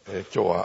今日は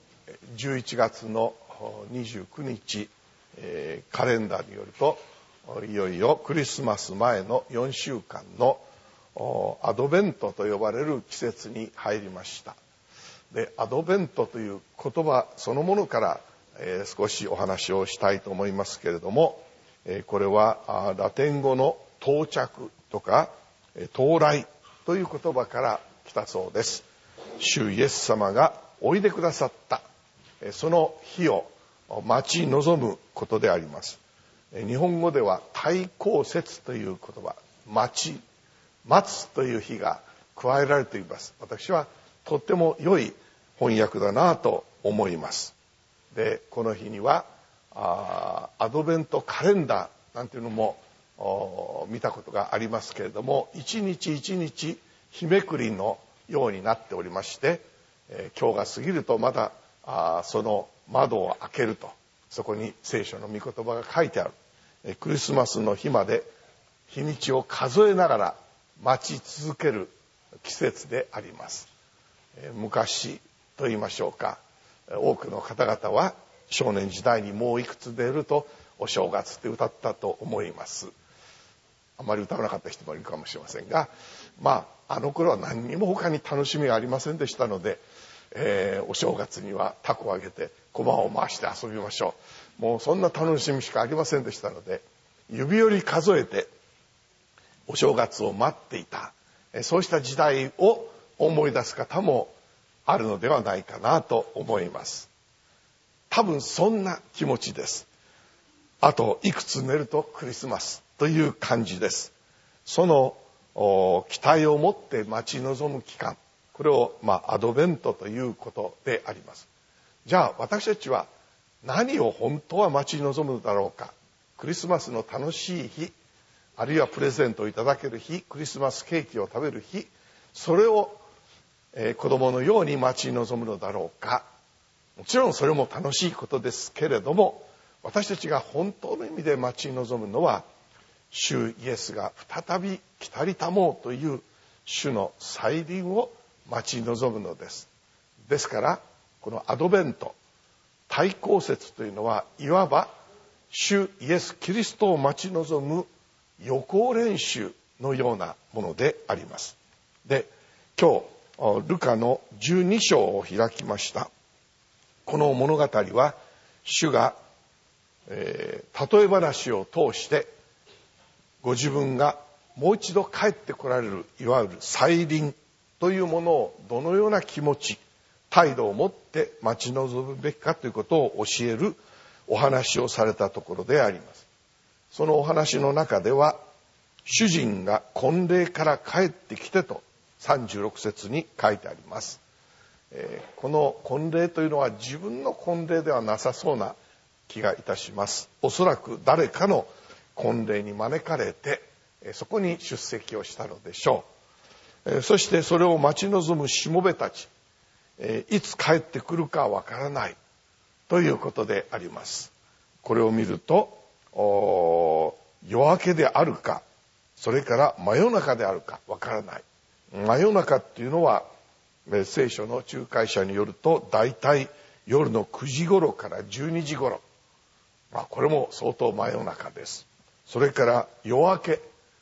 11月の29日、カレンダーによるといよいよクリスマス前の4週間のアドベントと呼ばれる季節に入りました。で、アドベントという言葉そのものから、少しお話をしたいと思いますけれども、これはラテン語の到着とか到来という言葉から来たそうです。主イエス様がおいでくださったその日を待ち望むことであります。日本語では待候節という言葉、待つという日が加えられています。私はとっても良い翻訳だなと思います。で、この日にはアドベントカレンダーなんていうのも見たことがありますけれども、一日一日日めくりのようになっておりまして、今日が過ぎるとまだその窓を開けると、そこに聖書の御言葉が書いてある。クリスマスの日まで日にちを数えながら待ち続ける季節であります。昔と言いましょうか、多くの方々は少年時代にもういくつ出るとお正月って歌ったと思います。あまり歌わなかった人もいるかもしれませんが、あの頃は何にも他に楽しみがありませんでしたので、お正月には凧をあげて駒を回して遊びましょう。もうそんな楽しみしかありませんでしたので、指折り数えてお正月を待っていた、そうした時代を思い出す方もあるのではないかなと思います。多分そんな気持ちです。あといくつ寝るとクリスマスという感じです。その期待を持って待ち望む期間、これをアドベントということであります。じゃあ私たちは何を本当は待ち望むのだろうか。クリスマスの楽しい日、あるいはプレゼントをいただける日、クリスマスケーキを食べる日、それを子供のように待ち望むのだろうか。もちろんそれも楽しいことですけれども、私たちが本当の意味で待ち望むのは、主イエスが再び来たりたもうという主の再臨を待ち望むのです。ですからこのアドベント、待候節というのはいわば主イエス・キリストを待ち望む予行練習のようなものであります。で、今日ルカの12章を開きました。この物語は主が、例え話を通してご自分がもう一度帰ってこられる、いわゆる再臨というものをどのような気持ち、態度を持って待ち望むべきかということを教えるお話をされたところであります。そのお話の中では、主人が婚礼から帰ってきてと36節に書いてあります。この婚礼というのは自分の婚礼ではなさそうな気がいたします。おそらく誰かの婚礼に招かれてそこに出席をしたのでしょう。そしてそれを待ち望むしもべたち、いつ帰ってくるかわからないということであります。これを見ると夜明けであるか、それから真夜中であるかわからない。真夜中っていうのは聖書の仲介者によるとだいたい夜の9時頃から12時頃、これも相当真夜中です。それから夜明け、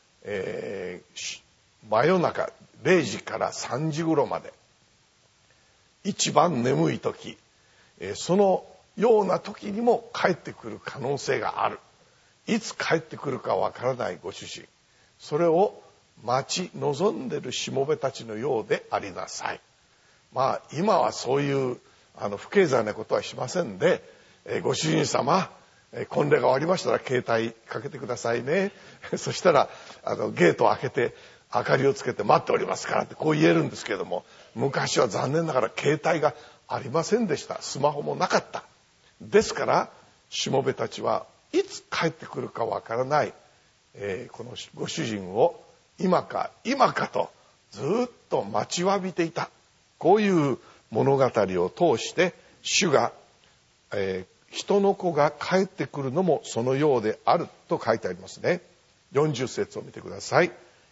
真夜中0時から3時頃まで、一番眠い時、そのような時にも帰ってくる可能性がある。いつ帰ってくるかわからないご主人、それを待ち望んでるしもべたちのようでありなさい。今はそういう不経済なことはしませんで、ご主人様、婚礼が終わりましたら携帯かけてくださいね。そしたらゲートを開けて明かりをつけて待っておりますからってこう言えるんですけれども、昔は残念ながら携帯がありませんでした。スマホもなかった。ですからしもべたちはいつ帰ってくるかわからない、このご主人を今かとずっと待ちわびていた。こういう物語を通して主が、人の子が帰ってくるのもそのようであると書いてありますね。40節を見てください。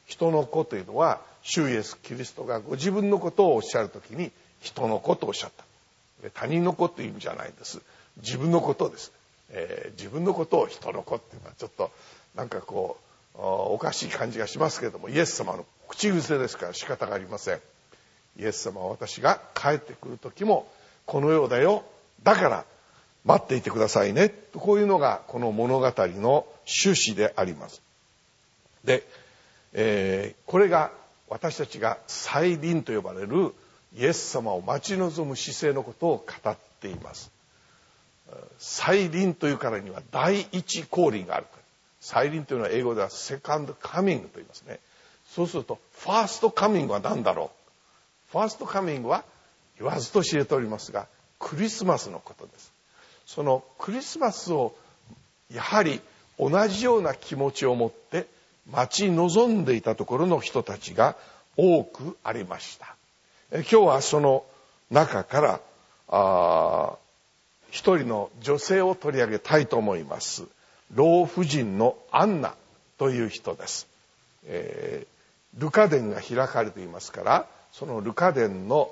人の子というのは主イエス・キリストがご自分のことをおっしゃるときに人の子とおっしゃった。他人の子という意味じゃないんです。自分のことです。自分のことを人の子っていうのはちょっとなんかこうおかしい感じがしますけれども、イエス様の口癖ですから仕方がありません。イエス様は私が帰ってくる時もこのようだよ、だから待っていてくださいね、こういうのがこの物語の趣旨であります。で、これが私たちが再臨と呼ばれるイエス様を待ち望む姿勢のことを語っています。再臨というからには第一降臨がある。再臨というのは英語ではセカンドカミングと言いますね。そうするとファーストカミングは何だろう。ファーストカミングは言わずと知れておりますが、クリスマスのことです。そのクリスマスをやはり同じような気持ちを持って待ち望んでいたところの人たちが多くありました。今日はその中から一人の女性を取り上げたいと思います。老婦人のアンナという人です。ルカ伝が開かれていますから、そのルカ伝の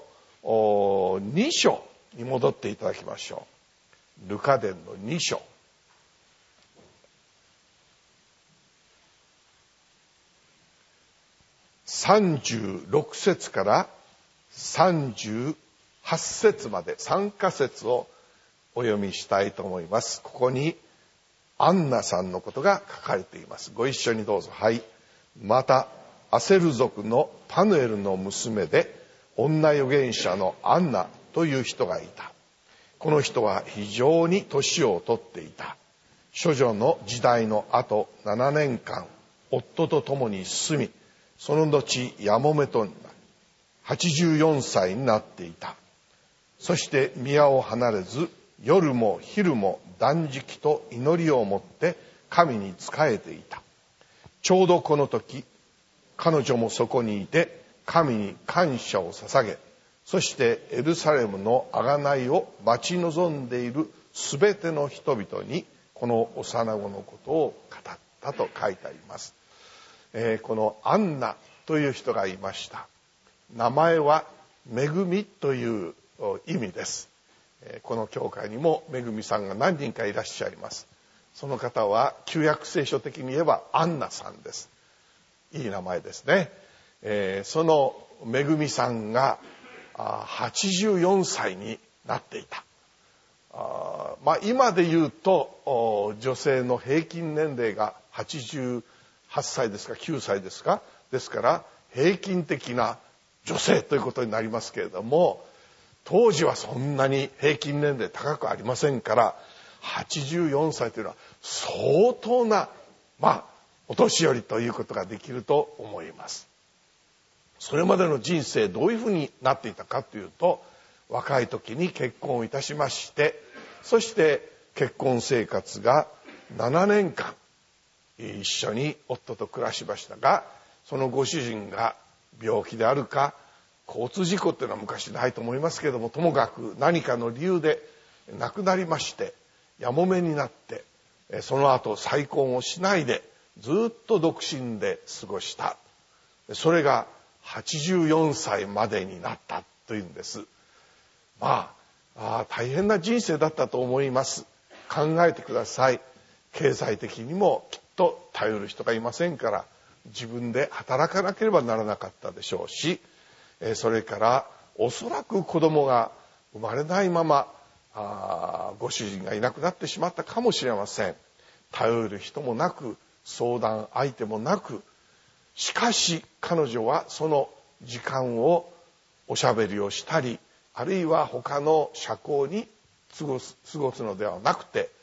2章に戻っていただきましょう。ルカ伝の2章。36節から38節まで3か節をお読みしたいと思います。ここにアンナさんのことが書かれています。ご一緒にどうぞ。はい。またアセル族のパヌエルの娘で女預言者のアンナという人がいた。この人は非常に年を取っていた。処女の時代の後7年間夫と共に住み、その後やもめとなり84歳になっていた。そして宮を離れず夜も昼も断食と祈りをもって神に仕えていた。ちょうどこの時彼女もそこにいて神に感謝を捧げ、そしてエルサレムの贖いを待ち望んでいるすべての人々にこの幼子のことを語ったと書いてあります。このアンナという人がいました。名前は恵みという意味です。この教会にも恵みさんが何人かいらっしゃいます。その方は旧約聖書的に言えばアンナさんです。いい名前ですね。その恵みさんが84歳になっていた。今で言うと女性の平均年齢が88歳ですか9歳ですか、ですから平均的な女性ということになりますけれども、当時はそんなに平均年齢高くありませんから、84歳というのは相当なお年寄りということができると思います。それまでの人生どういうふうになっていたかというと、若い時に結婚をいたしまして、そして結婚生活が7年間一緒に夫と暮らしましたが、そのご主人が病気であるか交通事故っていうのは昔ないと思いますけれども、ともかく何かの理由で亡くなりまして、やもめになって、その後再婚をしないでずっと独身で過ごした。それが84歳までになったというんです。大変な人生だったと思います。考えてください。経済的にもきっと頼る人がいませんから、自分で働かなければならなかったでしょうし、それからおそらく子供が生まれないままご主人がいなくなってしまったかもしれません。頼る人もなく相談相手もなく、しかし彼女はその時間をおしゃべりをしたり、あるいは他の社交に過ごすのではなくて、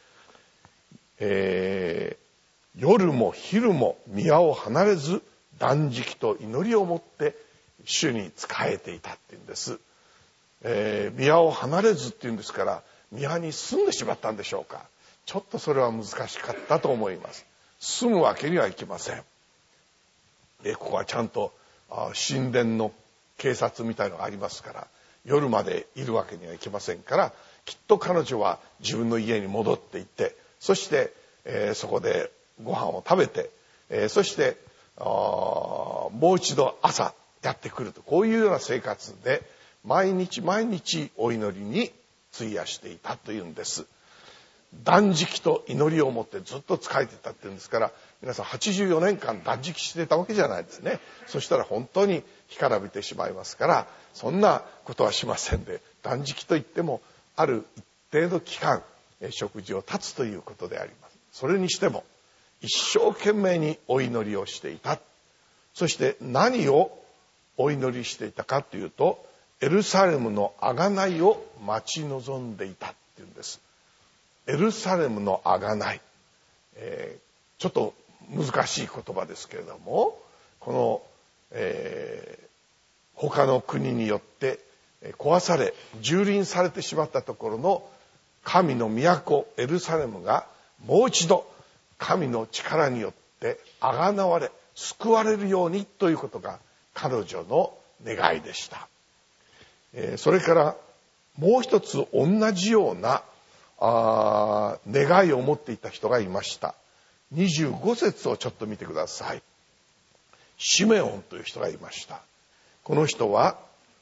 夜も昼も宮を離れず断食と祈りをもって主に仕えていたっていうんです。宮を離れずっていうんですから、宮に住んでしまったんでしょうか。ちょっとそれは難しかったと思います。住むわけにはいきません。ここはちゃんと神殿の警察みたいのがありますから、夜までいるわけにはいきませんから、きっと彼女は自分の家に戻っていって、そして、そこでご飯を食べて、そしてもう一度朝やってくると、こういうような生活で毎日毎日お祈りに費やしていたというんです。断食と祈りを持ってずっと仕えていたっていうんですから、皆さん84年間断食していたわけじゃないですね。そしたら本当に干からびてしまいますから、そんなことはしませんで、断食といってもある一定の期間食事を断つということであります。それにしても一生懸命にお祈りをしていた。そして何をお祈りしていたかというと、エルサレムの贖いを待ち望んでいたっていうんです。エルサレムの贖い、ちょっと難しい言葉ですけれども、この、他の国によって壊され蹂躙されてしまったところの神の都エルサレムがもう一度神の力によって贖われ救われるようにということが彼女の願いでした。それからもう一つ同じような願いを持っていた人がいました。25節をちょっと見てください。シメオンという人がいました。この人は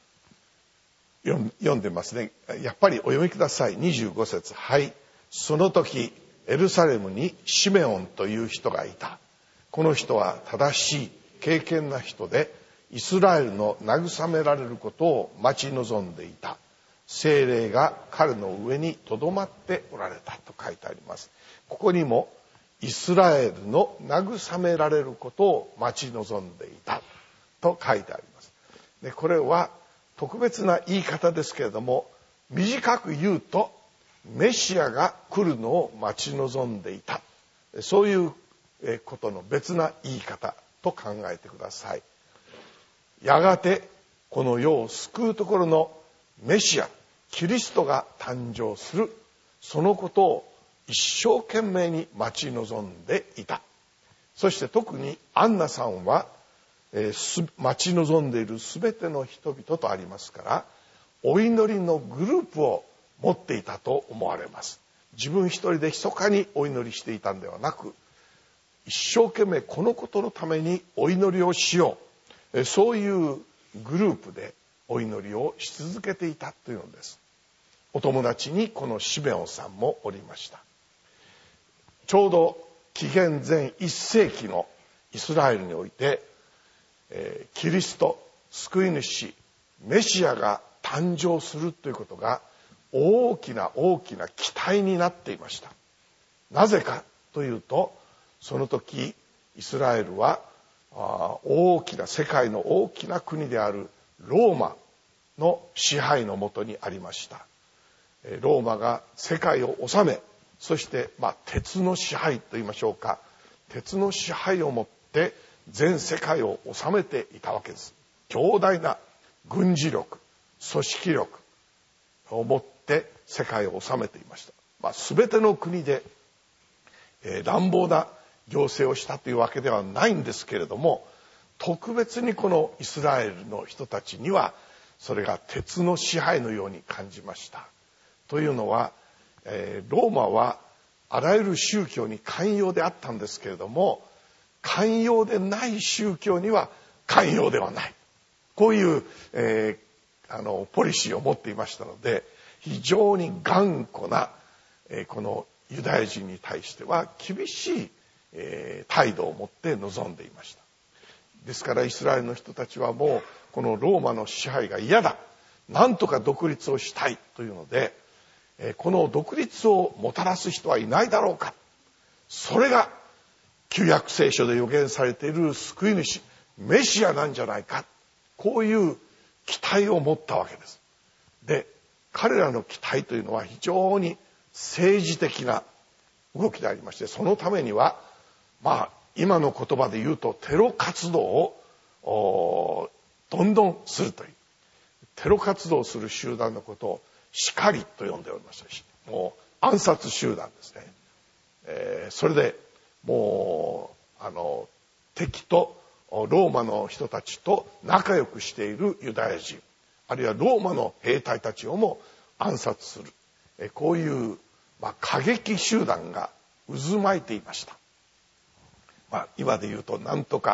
読んでますね。やっぱりお読みください。25節。はい。その時エルサレムにシメオンという人がいた。この人は正しい敬虔な人で、イスラエルの慰められることを待ち望んでいた。聖霊が彼の上にとどまっておられたと書いてあります。ここにもイスラエルの慰められることを待ち望んでいたと書いてあります。で、これは特別な言い方ですけれども、短く言うとメシアが来るのを待ち望んでいた、そういうことの別な言い方と考えてください。やがてこの世を救うところのメシア、キリストが誕生する、そのことを一生懸命に待ち望んでいた。そして特にアンナさんは、待ち望んでいるすべての人々とありますから、お祈りのグループを持っていたと思われます。自分一人で密かにお祈りしていたんではなく、一生懸命このことのためにお祈りをしよう、そういうグループでお祈りをし続けていたというのです。お友達にこのシメオンさんもおりました。ちょうど紀元前1世紀のイスラエルにおいて、キリスト救い主メシアが誕生するということが大きな大きな期待になっていました。なぜかというと、その時イスラエルは大きな世界の大きな国であるローマの支配のもとにありました。ローマが世界を治め、そして鉄の支配といいましょうか、鉄の支配をもって全世界を治めていたわけです。強大な軍事力、組織力を持って世界を治めていました。全ての国で乱暴な行政をしたというわけではないんですけれども、特別にこのイスラエルの人たちにはそれが鉄の支配のように感じました。というのは、ローマはあらゆる宗教に寛容であったんですけれども、寛容でない宗教には寛容ではない、こういう、ポリシーを持っていましたので、非常に頑固な、このユダヤ人に対しては厳しい、態度を持って臨んでいました。ですからイスラエルの人たちはもうこのローマの支配が嫌だ、なんとか独立をしたいというので、この独立をもたらす人はいないだろうか、それが旧約聖書で予言されている救い主メシアなんじゃないか、こういう期待を持ったわけです。で、彼らの期待というのは非常に政治的な動きでありまして、そのためには今の言葉で言うとテロ活動をどんどんするという、テロ活動をする集団のことをシカリと呼んでおりましたし、もう暗殺集団ですね。それでもう敵とローマの人たちと仲良くしているユダヤ人、あるいはローマの兵隊たちをも暗殺する、こういう過激集団が渦巻いていました。今で言うとなんとか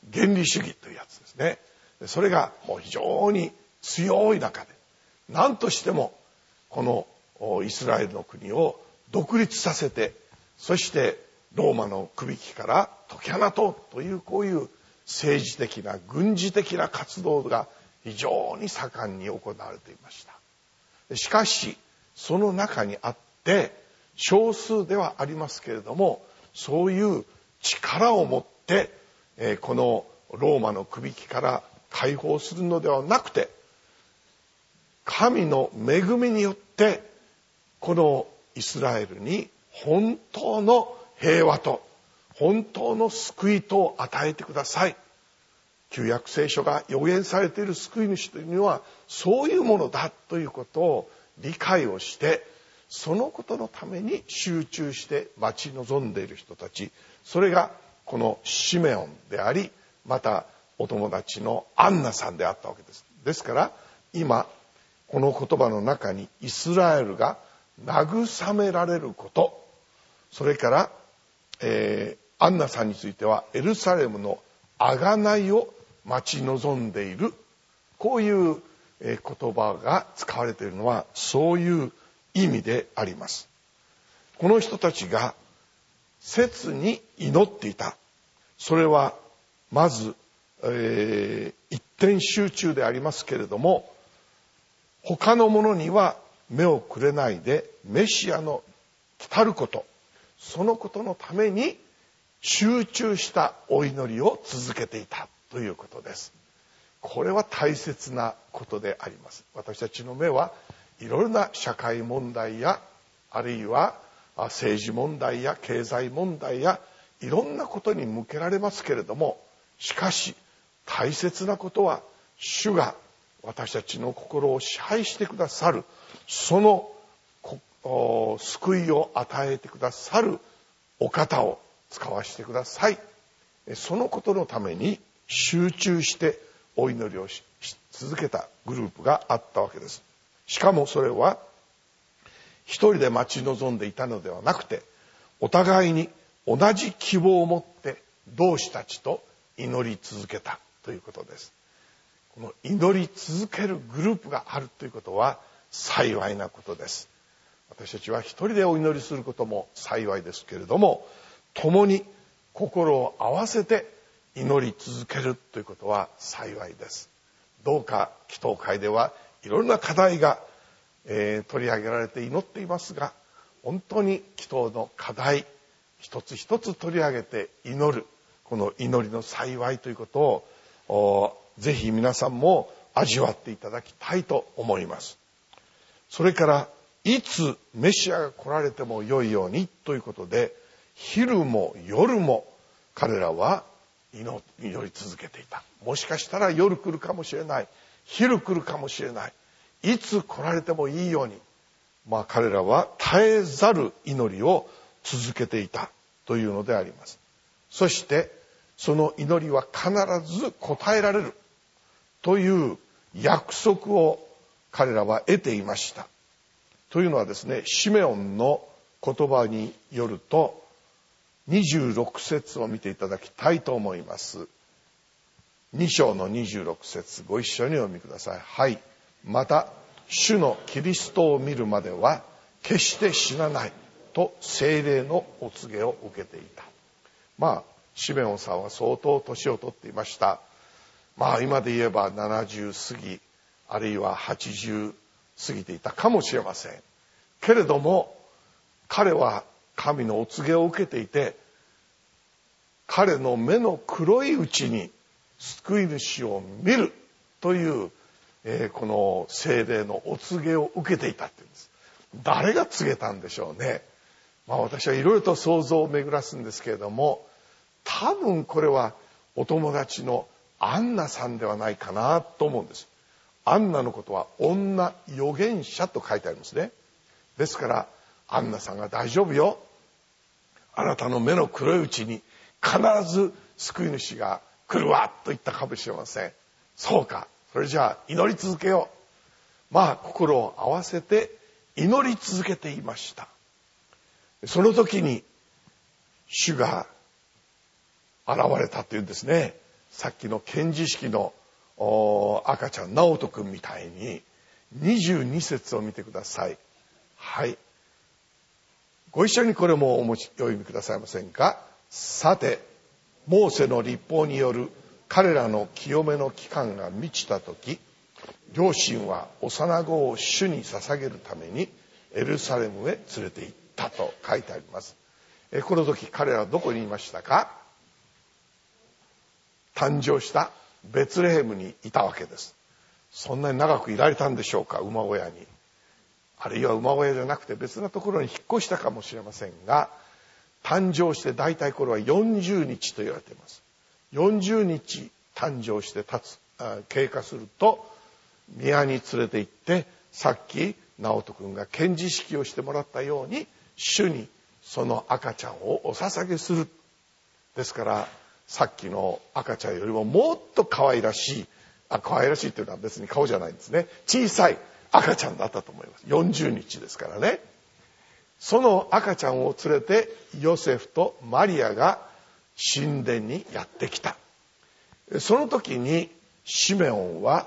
原理主義というやつですね。それがもう非常に強い中で、何としてもこのイスラエルの国を独立させて、そしてローマのくびきから解き放とうという、こういう政治的な軍事的な活動が非常に盛んに行われていました。しかしその中にあって少数ではありますけれども、そういう力を持ってこのローマのくびきから解放するのではなくて、神の恵みによってこのイスラエルに本当の平和と本当の救いとを与えてください。旧約聖書が予言されている救い主というのはそういうものだということを理解をして、そのことのために集中して待ち望んでいる人たち、それがこのシメオンであり、またお友達のアンナさんであったわけです。ですから今この言葉の中にイスラエルが慰められること、それからアンナさんについてはエルサレムの贖いを待ち望んでいる、こういう言葉が使われているのはそういう意味であります。この人たちが切に祈っていた。それはまず、一点集中でありますけれども、他のものには目をくれないでメシアの来たること、そのことのために集中したお祈りを続けていたということです。これは大切なことであります。私たちの目はいろいろな社会問題や、あるいは政治問題や経済問題やいろんなことに向けられますけれども、しかし大切なことは主が私たちの心を支配してくださる、その救いを与えてくださるお方を使わせてください。そのことのために集中してお祈りをし続けたグループがあったわけです。しかもそれは一人で待ち望んでいたのではなくて、お互いに同じ希望を持って同志たちと祈り続けたということです。この祈り続けるグループがあるということは幸いなことです。私たちは一人でお祈りすることも幸いですけれども、共に心を合わせて祈り続けるということは幸いです。どうか祈祷会ではいろんな課題が、取り上げられて祈っていますが、本当に祈祷の課題一つ一つ取り上げて祈る、この祈りの幸いということをぜひ皆さんも味わっていただきたいと思います。それからいつメシアが来られても良いようにということで、昼も夜も彼らは祈り続けていた。もしかしたら夜来るかもしれない、昼来るかもしれない、いつ来られてもいいように、彼らは絶えざる祈りを続けていたというのであります。そしてその祈りは必ず応えられるという約束を彼らは得ていました。というのはですね、シメオンの言葉によると26節を見ていただきたいと思います。2章の26節、ご一緒にお読みください。はい。また主のキリストを見るまでは決して死なないと聖霊のお告げを受けていた。シメオンさんは相当年を取っていました。今で言えば70過ぎ、あるいは80過ぎていたかもしれませんけれども、彼は神のお告げを受けていて、彼の目の黒いうちに救い主を見るという、この聖霊のお告げを受けていたっていうんです。誰が告げたんでしょうね。私はいろいろと想像を巡らすんですけれども、多分これはお友達のアンナさんではないかなと思うんです。アンナのことは女預言者と書いてありますね。ですからアンナさんが大丈夫よ、あなたの目の黒いうちに必ず救い主が来るわと言ったかもしれません。そうか、それじゃあ祈り続けよう。心を合わせて祈り続けていました。その時に主が現れたというんですね。 さっきの献示式の赤ちゃん直人君みたいに22節を見てください。はい。ご一緒にこれもお読みくださいませんか。さて、モーセの律法による彼らの清めの期間が満ちたとき、両親は幼子を主に捧げるためにエルサレムへ連れて行ったと書いてあります。この時彼らはどこにいましたか。誕生したベツレヘムにいたわけです。そんなに長くいられたんでしょうか、馬小屋に。あるいは馬小屋じゃなくて別なところに引っ越したかもしれませんが、誕生して大体これは40日と言われています。40日誕生して経過すると宮に連れて行って、さっき直人君が献示式をしてもらったように主にその赤ちゃんをお捧げする。ですからさっきの赤ちゃんよりももっと可愛らしい、可愛らしいというのは別に顔じゃないんですね。小さい赤ちゃんだったと思います。40日ですからね。その赤ちゃんを連れてヨセフとマリアが神殿にやってきた。その時にシメオンは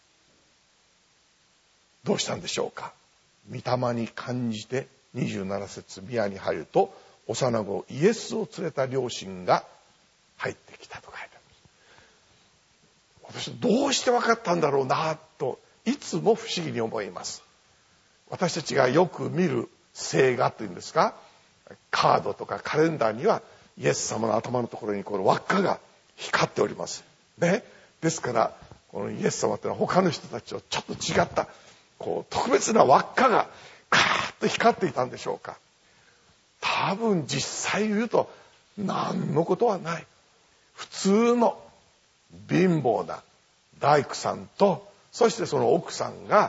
どうしたんでしょうか。御霊に感じて27節宮に入ると、幼子イエスを連れた両親が入ってきたと書いてあります。私どうして分かったんだろうなといつも不思議に思います。私たちがよく見る聖画というんですか、カードとかカレンダーにはイエス様の頭のところにこの輪っかが光っておりますね。ですからこのイエス様というのは他の人たちとちょっと違った特別な輪っかがカーッと光っていたんでしょうか。多分実際言うと何のことはない、普通の貧乏な大工さんと、そしてその奥さんが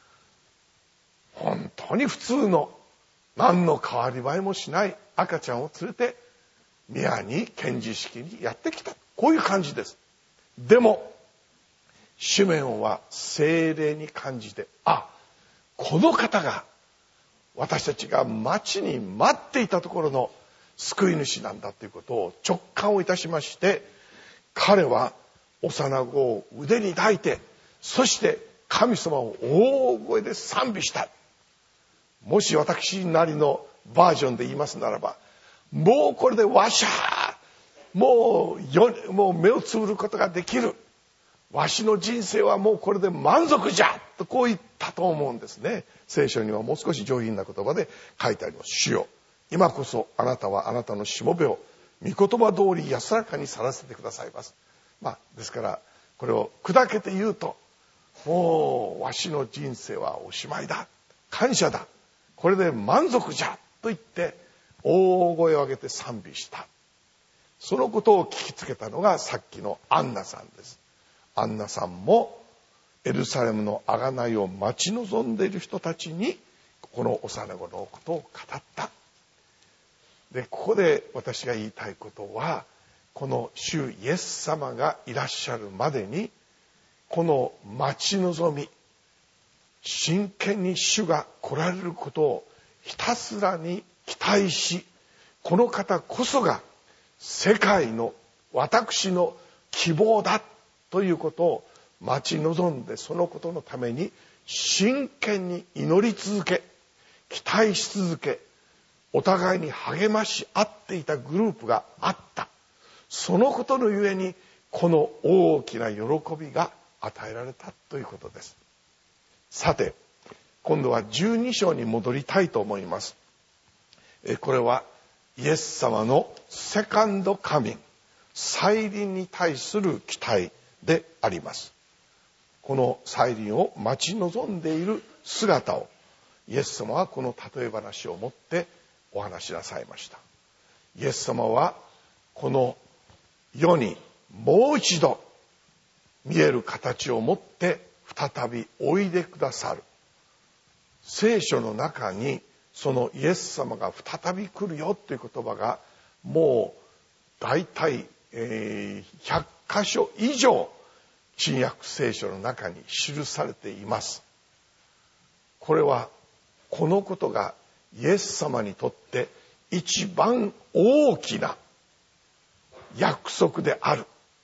本当に普通の何の変わり映えもしない赤ちゃんを連れて宮に献示式にやってきた、こういう感じです。でもシメオンは聖霊に感じて、この方が私たちが待ちに待っていたところの救い主なんだということを直感をいたしまして、彼は幼子を腕に抱いて、そして神様を大声で賛美した。もし私なりのバージョンで言いますならば、もうこれでわしゃー、もう目をつぶることができる、わしの人生はもうこれで満足じゃとこう言ったと思うんですね。聖書にはもう少し上品な言葉で書いてあります。主よ、今こそあなたはあなたのしもべを御言葉通り安らかに去らせてくださいます。ですからこれを砕けて言うと、もうわしの人生はおしまいだ、感謝だ、これで満足じゃと言って大声を上げて賛美した。そのことを聞きつけたのがさっきのアンナさんです。アンナさんもエルサレムの贖いを待ち望んでいる人たちにこの幼子のことを語った。でここで私が言いたいことは、この主イエス様がいらっしゃるまでにこの待ち望み、真剣に主が来られることをひたすらに期待し、この方こそが世界の私の希望だということを待ち望んで、そのことのために真剣に祈り続け、期待し続け、お互いに励まし合っていたグループがあった。そのことのゆえにこの大きな喜びが与えられたということです。さて今度は12章に戻りたいと思います。これはイエス様のセカンドカミング、再臨に対する期待であります。この再臨を待ち望んでいる姿をイエス様はこの例え話をもってお話しなさいました。イエス様はこの世にもう一度見える形を持って再びおいでくださる。聖書の中にそのイエス様が再び来るよという言葉がもう大体100箇所以上新約聖書の中に記されています。これはこのことがイエス様にとって一番大きな約束である。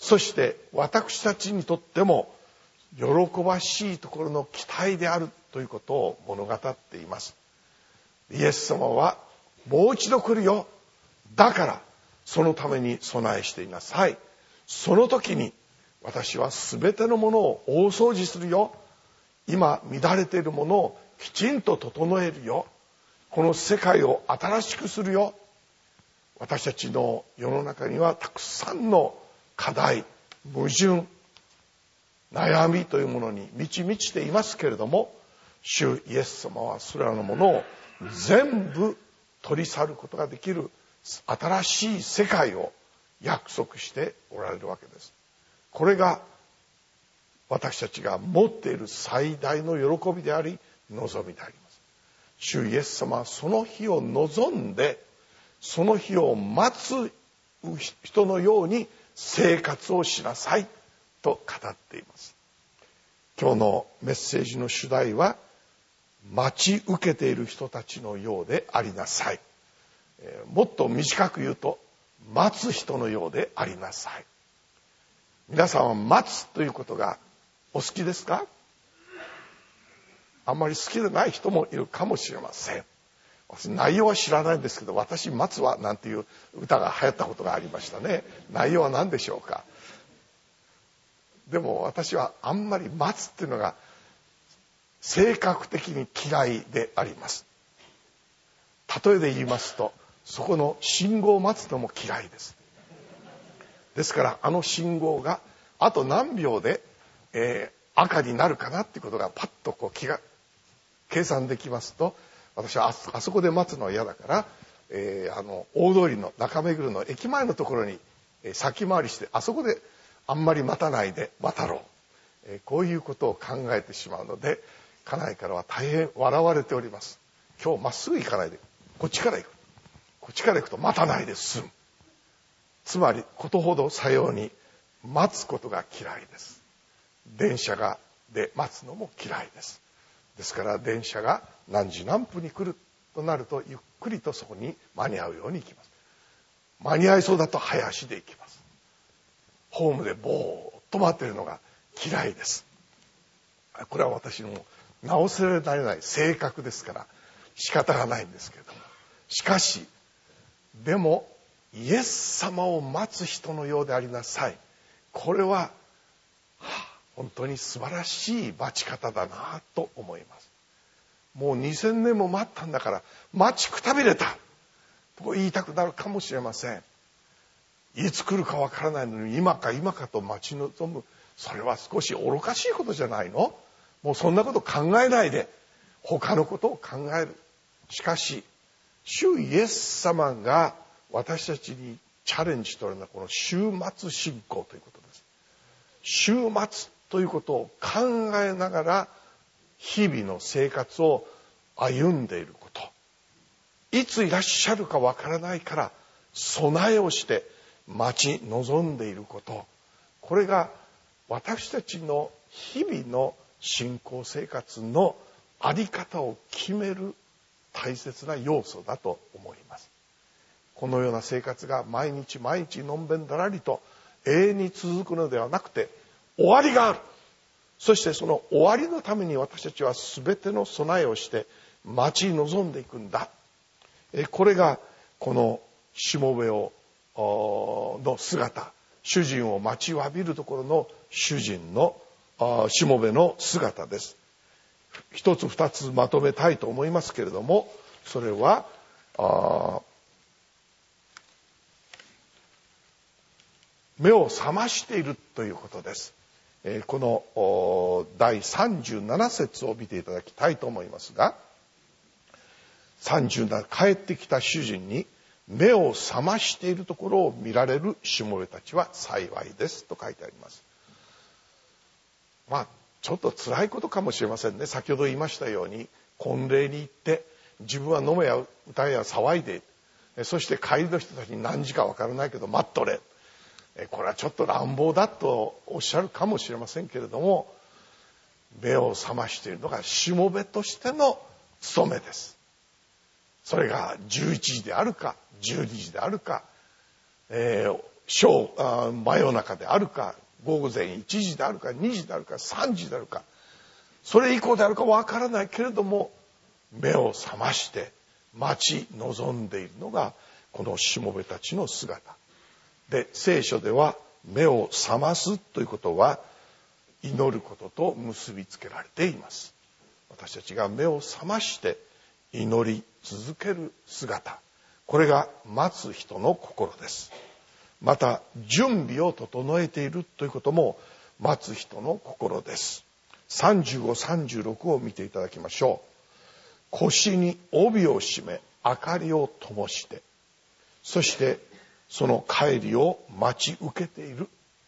そして私たちにとっても喜ばしいところの期待であるということを物語っています。イエス様はもう一度来るよ。だからそのために備えしていなさい。その時に私は全てのものを大掃除するよ。今乱れているものをきちんと整えるよ。この世界を新しくするよ。私たちの世の中にはたくさんの課題、矛盾、悩みというものに満ち満ちていますけれども、主イエス様はそれらのものを全部取り去ることができる新しい世界を約束しておられるわけです。これが私たちが持っている最大の喜びであり望みであります。主イエス様はその日を望んで、その日を待つ人のように生活をしなさいと語っています。今日のメッセージの主題は、待ち受けている人たちのようでありなさい。もっと短く言うと、待つ人のようでありなさい。皆さんは待つということがお好きですか？あんまり好きでない人もいるかもしれません。私内容は知らないんですけど、私待つわなんていう歌が流行ったことがありましたね。内容は何でしょうか？でも私はあんまり待つっていうのが性格的に嫌いであります。例えで言いますと、そこの信号を待つのも嫌いです。ですからあの信号があと何秒で、赤になるかなっていうことがパッとこう計算できますと、私はあそこで待つのは嫌だから、大通りの中目黒の駅前のところに、先回りして、あそこであんまり待たないで渡ろう、こういうことを考えてしまうので、家内からは大変笑われております。今日まっすぐ行かないでこっちから行く。こっちから行くと待たないで済む。つまりことほどさように待つことが嫌いです。電車で待つのも嫌いです。ですから電車が何時何分に来るとなると、ゆっくりとそこに間に合うように行きます。間に合いそうだと早足で行きます。ホームでぼーっと待っているのが嫌いです。これは私の直せられない性格ですから仕方がないんですけれども、しかしでもイエス様を待つ人のようでありなさい。これは、本当に素晴らしい待ち方だなと思います。もう2000年も待ったんだから待ちくたびれたと言いたくなるかもしれません。いつ来るかわからないのに今かと待ち望む、それは少し愚かしいことじゃないの？もうそんなこと考えないで他のことを考える。しかし主イエス様が私たちにチャレンジしておられるのはこの終末信仰ということです。終末ということを考えながら日々の生活を歩んでいること、いついらっしゃるかわからないから備えをして待ち望んでいること、これが私たちの日々の信仰生活の在り方を決める大切な要素だと思います。このような生活が毎日毎日のんべんだらりと永遠に続くのではなくて、終わりがある。そしてその終わりのために私たちは全ての備えをして待ち望んでいくんだ。これがこのしもべの姿、主人を待ちわびるところの主人のしもべの姿です。一つ二つまとめたいと思いますけれども、それは目を覚ましているということです。この第37節を見ていただきたいと思いますが、37、帰ってきた主人に目を覚ましているところを見られるしもべたちは幸いですと書いてあります。ちょっと辛いことかもしれませんね。先ほど言いましたように、婚礼に行って自分は飲めや歌えや騒いで、そして帰りの人たちに何時か分からないけど待っとれ、これはちょっと乱暴だとおっしゃるかもしれませんけれども、目を覚ましているのがしもべとしての務めです。それが11時であるか12時であるか、 真夜中であるか、午前1時であるか、2時であるか、3時であるか、それ以降であるかわからないけれども、目を覚まして待ち望んでいるのがこのしもべたちの姿で、聖書では目を覚ますということは祈ることと結びつけられています。私たちが目を覚まして祈り続ける姿、これが待つ人の心です。また準備を整えているということも待つ人の心です。35、36を見ていただきましょう。腰に帯を締め明かりを灯して、そしてその帰りを待ち受けている。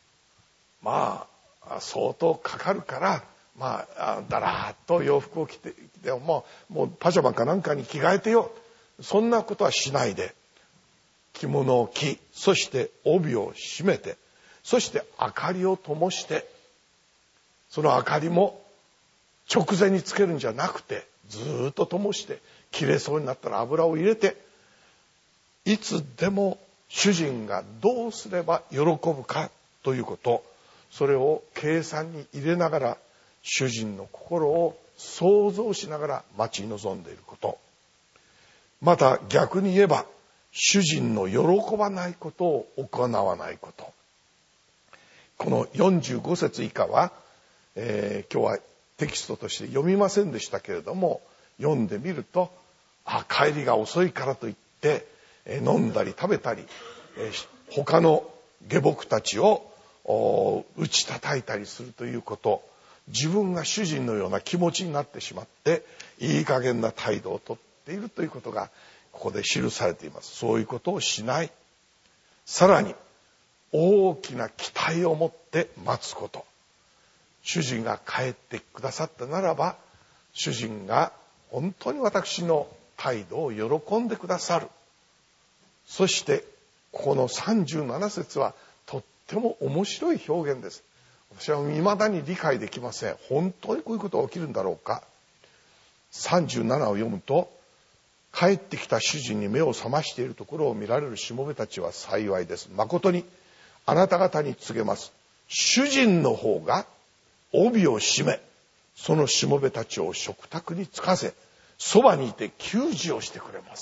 相当かかるから、だらーっと洋服を着てもうパジャマかなんかに着替えてよ、そんなことはしないで、着物を着、そして帯を締めて、そして明かりを灯して、その明かりも直前につけるんじゃなくて、ずっと灯して切れそうになったら油を入れて、いつでも主人がどうすれば喜ぶかということ、それを計算に入れながら主人の心を想像しながら待ち望んでいること、また逆に言えば主人の喜ばないことを行わないこと。この45節以下は、今日はテキストとして読みませんでしたけれども、読んでみると、帰りが遅いからといって飲んだり食べたり、他の下僕たちを打ち叩いたりするということ、自分が主人のような気持ちになってしまっていい加減な態度をとっているということがここで記されています。そういうことをしない。さらに大きな期待を持って待つこと。主人が帰ってくださったならば、主人が本当に私の態度を喜んでくださる。そしてここの37節はとっても面白い表現です。私は未だに理解できません。本当にこういうことが起きるんだろうか。37を読むと、帰ってきた主人に目を覚ましているところを見られるしもべたちは幸いです。誠にあなた方に告げます。主人の方が帯を締め、そのしもべたちを食卓につかせ、そばにいて給仕をしてくれます。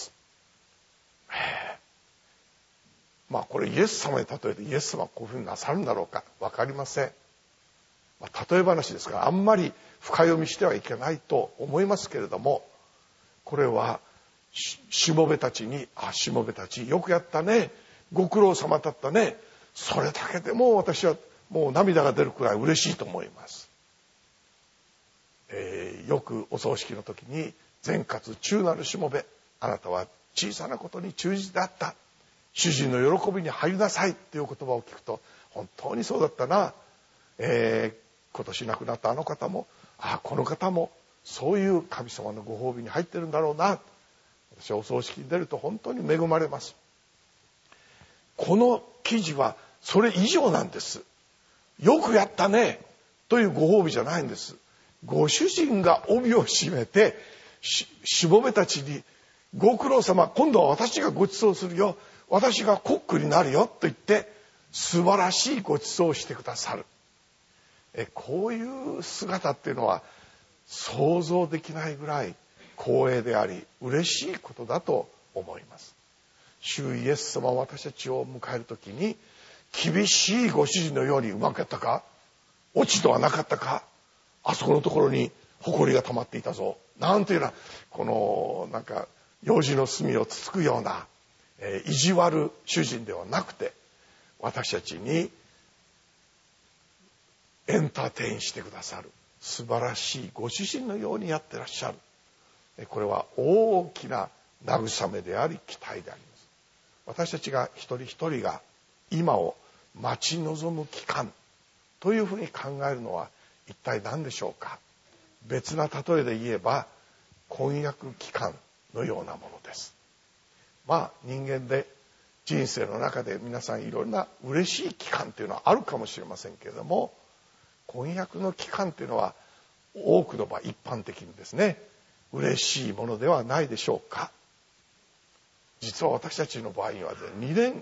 これイエス様に例えて、イエス様はこういうふうになさるんだろうか分かりません。例え話ですからあんまり深読みしてはいけないと思いますけれども、これはしもべたちに、しもべたちよくやったね、ご苦労様だったね、それだけでも私はもう涙が出るくらい嬉しいと思います。よくお葬式の時に、善活忠なるしもべ、あなたは小さなことに忠実であった、主人の喜びに入りなさいっていう言葉を聞くと、本当にそうだったな、今年亡くなったあの方も、この方もそういう神様のご褒美に入ってるんだろうな。私はお葬式に出ると本当に恵まれます。この記事はそれ以上なんです。よくやったねというご褒美じゃないんです。ご主人が帯を締めて、しもべたちに、ご苦労様、今度は私がご馳走するよ、私がコックになるよと言って素晴らしいご馳走をしてくださる。こういう姿っていうのは想像できないぐらい光栄であり嬉しいことだと思います。主イエス様は私たちを迎えるときに、厳しいご主人のようにうまくやったか、落ち度はなかったか、あそこのところに埃が溜まっていたぞ、なんていうような、この用事の隅をつつくような、意地悪主人ではなくて、私たちにエンターテインしてくださる素晴らしいご主人のようにやってらっしゃる。これは大きな慰めであり期待であります。私たちが一人一人が今を待ち望む期間というふうに考えるのは一体何でしょうか。別な例えで言えば婚約期間のようなものです。人間で人生の中で皆さんいろんな嬉しい期間というのはあるかもしれませんけれども、婚約の期間というのは多くの場合一般的にですね、嬉しいものではないでしょうか。実は私たちの場合には2年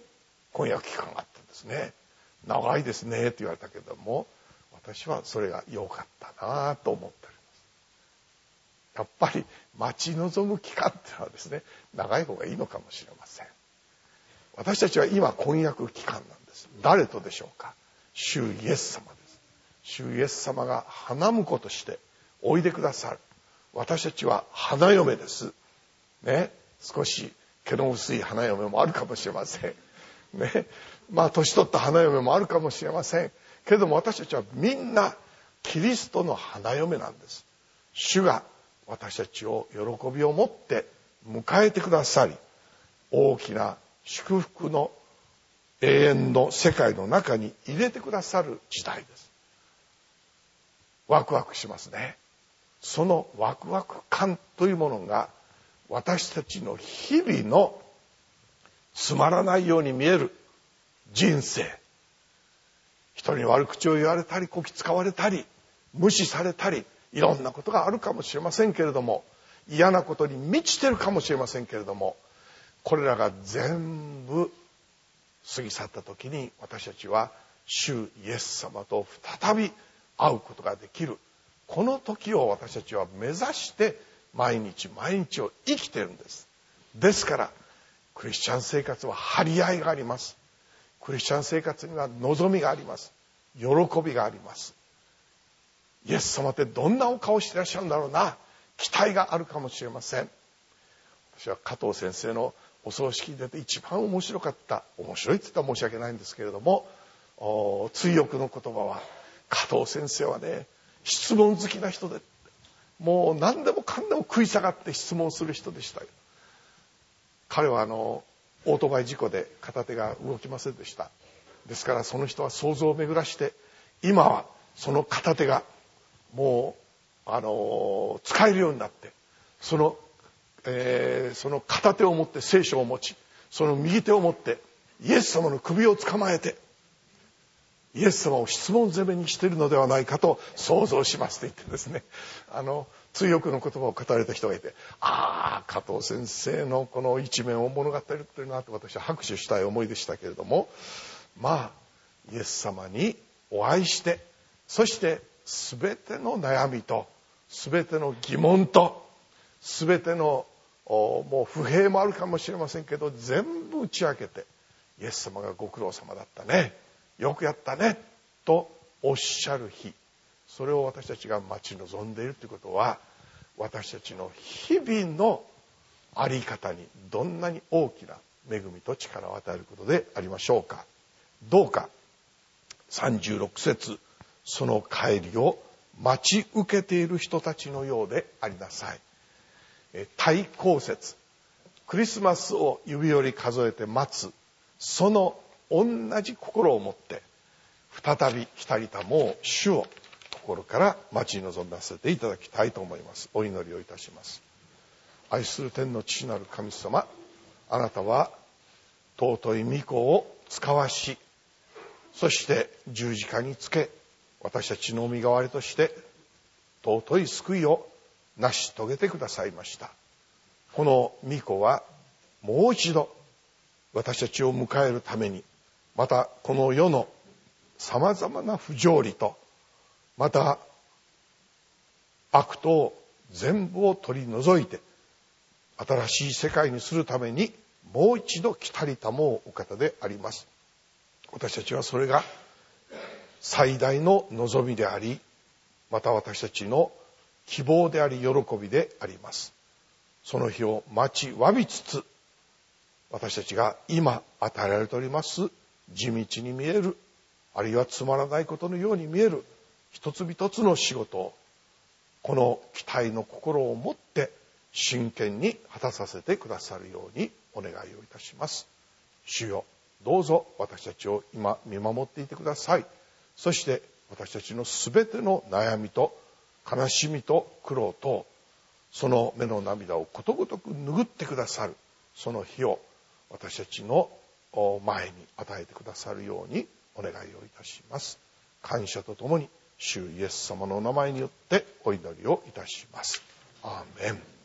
婚約期間があったんですね。長いですねと言われたけれども、私はそれが良かったなと思っております。やっぱり待ち望む期間っていうのはですね、長い方がいいのかもしれません。私たちは今婚約期間なんです。誰とでしょうか。主イエス様です。主イエス様が花婿としておいでくださる。私たちは花嫁ですね。少し毛の薄い花嫁もあるかもしれませんね。年取った花嫁もあるかもしれませんけれども、私たちはみんなキリストの花嫁なんです。主が私たちを喜びを持って迎えてくださり、大きな祝福の永遠の世界の中に入れてくださる時代です。ワクワクしますね。そのワクワク感というものが私たちの日々のつまらないように見える人生、人に悪口を言われたり、こき使われたり、無視されたり、いろんなことがあるかもしれませんけれども、嫌なことに満ちてるかもしれませんけれども、これらが全部過ぎ去った時に、私たちは主イエス様と再び会うことができる。この時を私たちは目指して毎日毎日を生きているんです。ですからクリスチャン生活は張り合いがあります。クリスチャン生活には望みがあります。喜びがあります。イエス様ってどんなお顔してらっしゃるんだろうな、期待があるかもしれません。私は加藤先生のお葬式に出て一番面白かった、面白いって言ったら申し訳ないんですけれども、追憶の言葉は、加藤先生はね、質問好きな人で、もう何でもかんでも食い下がって質問する人でしたよ。彼はオートバイ事故で片手が動きませんでした。ですからその人は想像を巡らして、今はその片手がもう使えるようになって、その片手を持って聖書を持ち、その右手を持ってイエス様の首を捕まえて、イエス様を質問攻めにしているのではないかと想像しますと言ってですね、追憶の言葉を語られた人がいて、加藤先生のこの一面を物語るっていうのはと私は拍手したい思いでしたけれども、イエス様にお会いして、そして全ての悩みと全ての疑問と全てのもう不平もあるかもしれませんけど、全部打ち明けて、イエス様がご苦労様だったね、よくやったねとおっしゃる日、それを私たちが待ち望んでいるということは、私たちの日々のあり方にどんなに大きな恵みと力を与えることでありましょうか。どうか36節、その帰りを待ち受けている人たちのようでありなさい。対抗節、クリスマスを指折り数えて待つ、その同じ心を持って再び来たりたもう主を心から待ち望ませていただきたいと思います。お祈りをいたします。愛する天の父なる神様、あなたは尊い御子を使わし、そして十字架につけ、私たちの身代わりとして尊い救いを成し遂げてくださいました。この御子はもう一度私たちを迎えるために、またこの世のさまざまな不条理と、また悪党全部を取り除いて新しい世界にするためにもう一度来たりたもうお方であります。私たちはそれが最大の望みであり、また私たちの希望であり喜びであります。その日を待ちわびつつ、私たちが今与えられております地道に見える、あるいはつまらないことのように見える一つ一つの仕事を、この期待の心を持って真剣に果たさせてくださるようにお願いをいたします。主よ、どうぞ私たちを今見守っていてください。そして私たちのすべての悩みと悲しみと苦労と、その目の涙をことごとく拭ってくださるその日を私たちの前に与えてくださるようにお願いをいたします。感謝とともに主イエス様のお名前によってお祈りをいたします。アーメン。